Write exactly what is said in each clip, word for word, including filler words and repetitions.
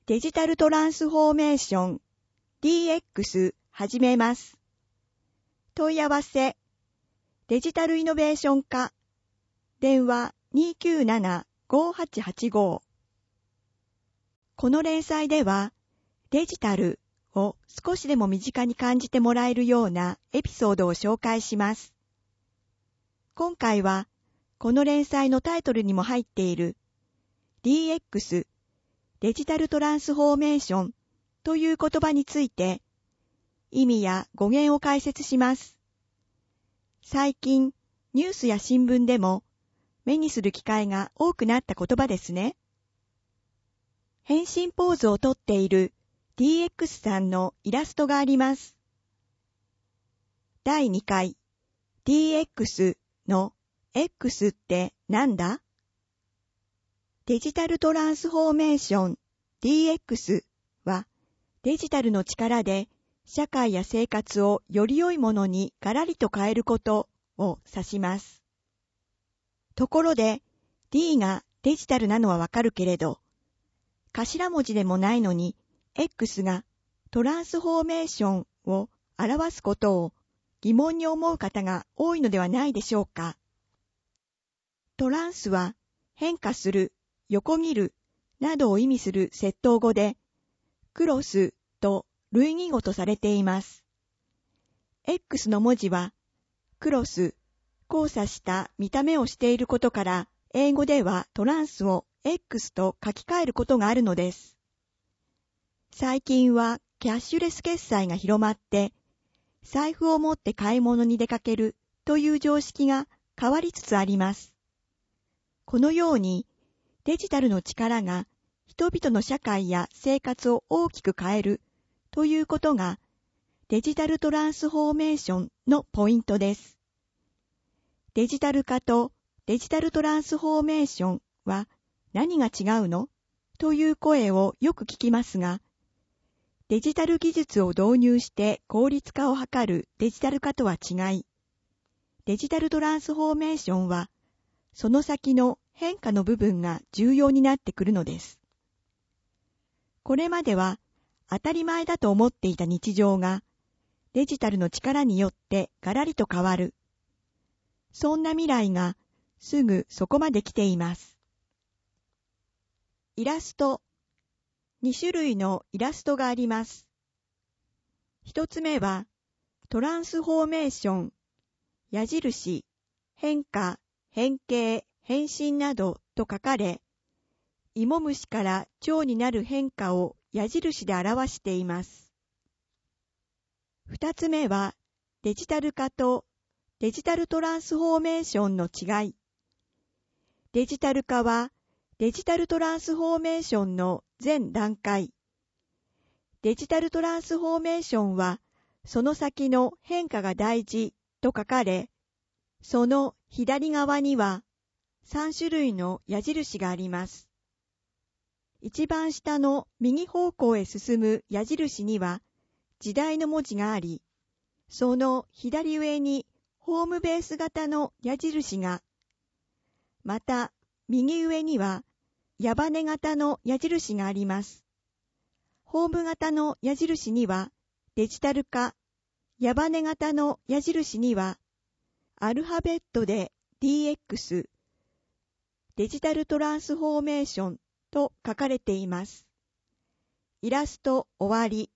デジタルトランスフォーメーション ディーエックス 始めます。問い合わせデジタルイノベーション課電話 にーきゅうなな ごーはちはちご。この連載ではデジタルを少しでも身近に感じてもらえるようなエピソードを紹介します。今回はこの連載のタイトルにも入っている ディーエックス デジタルトランスフォーメーションという言葉について意味や語源を解説します。最近ニュースや新聞でも目にする機会が多くなった言葉ですね。変身ポーズをとっている ディーエックス さんのイラストがあります。だいにかい ディーエックス の X ってなんだ？デジタルトランスフォーメーション ディーエックス はデジタルの力で社会や生活をより良いものにガラリと変えることを指します。ところで D がデジタルなのはわかるけれど、頭文字でもないのに X がトランスフォーメーションを表すことを疑問に思う方が多いのではないでしょうか。トランスは変化する、横切るなどを意味する接頭語で、クロスと類義語とされています。X の文字はクロス、交差した見た目をしていることから、英語ではトランスを X と書き換えることがあるのです。最近はキャッシュレス決済が広まって、財布を持って買い物に出かけるという常識が変わりつつあります。このようにデジタルの力が人々の社会や生活を大きく変えるということがデジタルトランスフォーメーションのポイントです。デジタル化とデジタルトランスフォーメーションは何が違うの？という声をよく聞きますが、デジタル技術を導入して効率化を図るデジタル化とは違い、デジタルトランスフォーメーションはその先の変化の部分が重要になってくるのです。これまでは当たり前だと思っていた日常がデジタルの力によってガラリと変わる。そんな未来がすぐそこまで来ています。イラスト。に種類のイラストがあります。一つ目はトランスフォーメーション、矢印、変化、変形、変身などと書かれ、芋虫から蝶になる変化を矢印で表しています。二つ目はデジタル化とデジタルトランスフォーメーションの違い。デジタル化はデジタルトランスフォーメーションの全段階。デジタルトランスフォーメーションはその先の変化が大事と書かれ、その左側にはさん種類の矢印があります。一番下の右方向へ進む矢印には時代の文字があり、その左上にホームベース型の矢印が、また右上には矢羽型の矢印があります。ホーム型の矢印にはデジタル化、矢羽型の矢印にはアルファベットで ディーエックス、デジタルトランスフォーメーションと書かれています。イラスト終わり。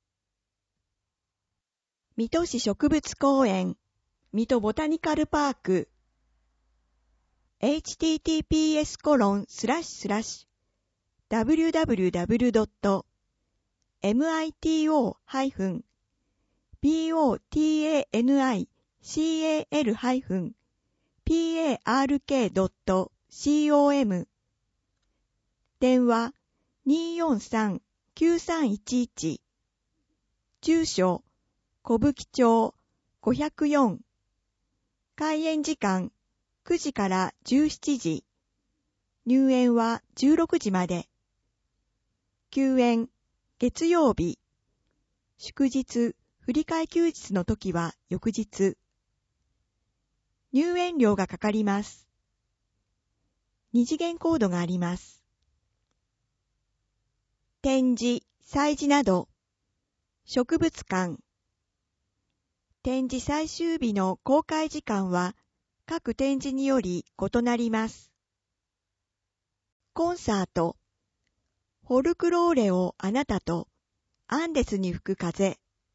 水戸市植物公園、水戸ボタニカルパーク、エイチティーティーピーエスコロンスラッシュスラッシュダブリューダブリューダブリュードットエムアイティーオーハイフンビーオーティーエーエヌアイシーエーエルハイフンピーエーアールケードットコム 電話 にーよんさん きゅうさんいちいち 住所小吹町ごひゃくよん開園時間くじからじゅうしちじ入園はじゅうろくじまで休園月曜日祝日振り替え休日の時は翌日入園料がかかります。二次元コードがあります。 展示、催事など、植物館。展示最終日の公開時間は各展示により異なります。コンサート、フォルクローレをあなたと、アンデスに吹く風。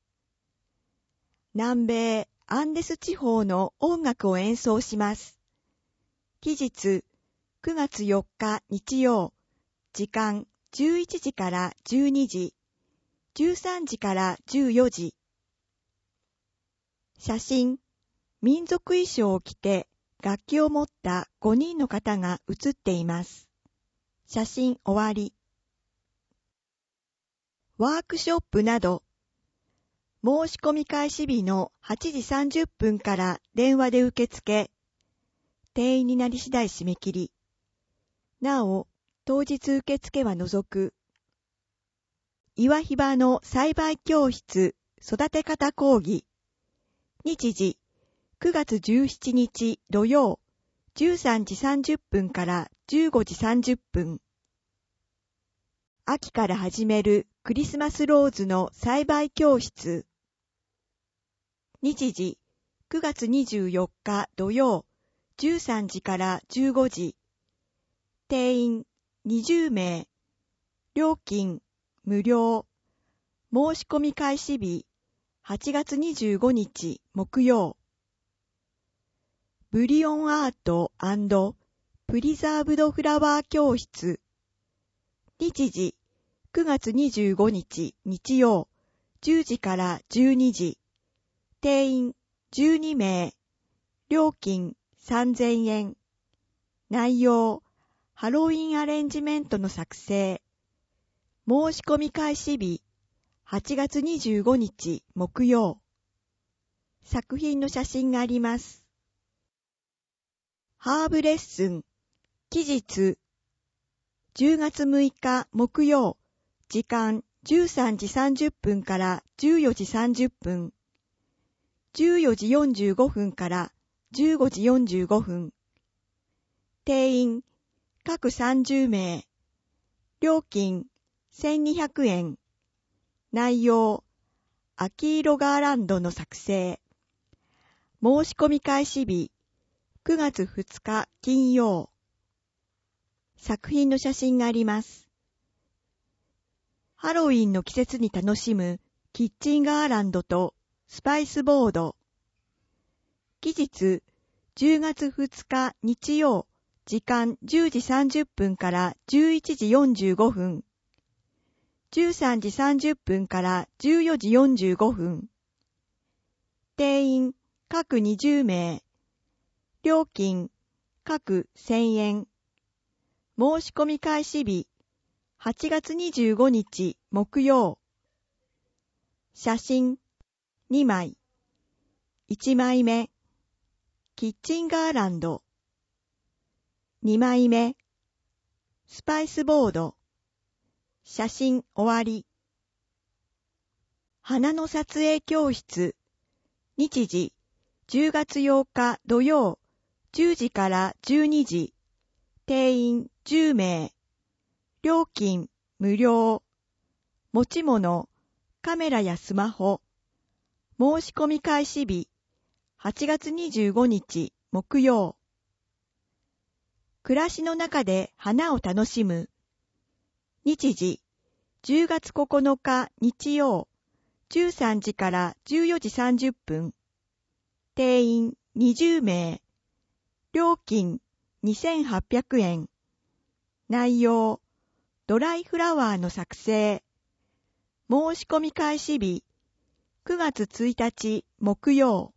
南米アンデス地方の音楽を演奏します。期日、くがつよっか日曜、時間じゅういちじからじゅうにじ、じゅうさんじからじゅうよじ。写真、民族衣装を着て楽器を持ったごにんの方が写っています。写真終わり。ワークショップなど、申し込み開始日のはちじさんじゅっぷんから電話で受付、定員になり次第締め切り。なお、当日受付は除く。岩ひばの栽培教室育て方講義。日時、くがつじゅうしちにち土曜、じゅうさんじさんじゅっぷんからじゅうごじさんじゅっぷん。秋から始めるクリスマスローズの栽培教室。日時、くがつにじゅうよっか土曜、じゅうさんじからじゅうごじ。定員にじゅうめい。料金無料。申し込み開始日はちがつにじゅうごにち木曜。ブリオンアート&プリザーブドフラワー教室。日時、くがつにじゅうごにち日曜、じゅうじからじゅうにじ。定員じゅうにめい。料金さんぜんえん。内容、ハロウィンアレンジメントの作成。申し込み開始日、はちがつにじゅうごにち木曜。作品の写真があります。ハーブレッスン、期日、じゅうがつむいか木曜、時間じゅうさんじさんじゅっぷんからじゅうよじさんじゅっぷん、じゅうよじよんじゅうごふんからじゅうごじよんじゅうごふん。定員、各さんじゅうめい。料金、せんにひゃくえん。内容、秋色ガーランドの作成。申し込み開始日、くがつふつか金曜。作品の写真があります。ハロウィンの季節に楽しむキッチンガーランドとスパイスボード。期日、じゅうがつふつか日曜、時間じゅうじさんじゅっぷんからじゅういちじよんじゅうごふん。じゅうさんじさんじゅっぷんからじゅうよじよんじゅうごふん。定員、各にじゅうめい。料金、各せんえん。申し込み開始日、はちがつにじゅうごにち木曜。写真、にまい。いちまいめ、キッチンガーランド。にまいめ、スパイスボード。写真終わり。花の撮影教室。日時、じゅうがつようか土曜、じゅうじからじゅうにじ。定員じゅうめい。料金無料。持ち物、カメラやスマホ。申し込み開始日、はちがつにじゅうごにち木曜。暮らしの中で花を楽しむ。日時、じゅうがつここのか日曜、じゅうさんじからじゅうよじさんじゅっぷん。定員にじゅうめい。料金にせんはっぴゃくえん。内容、ドライフラワーの作成。申し込み開始日、くがつついたち木曜。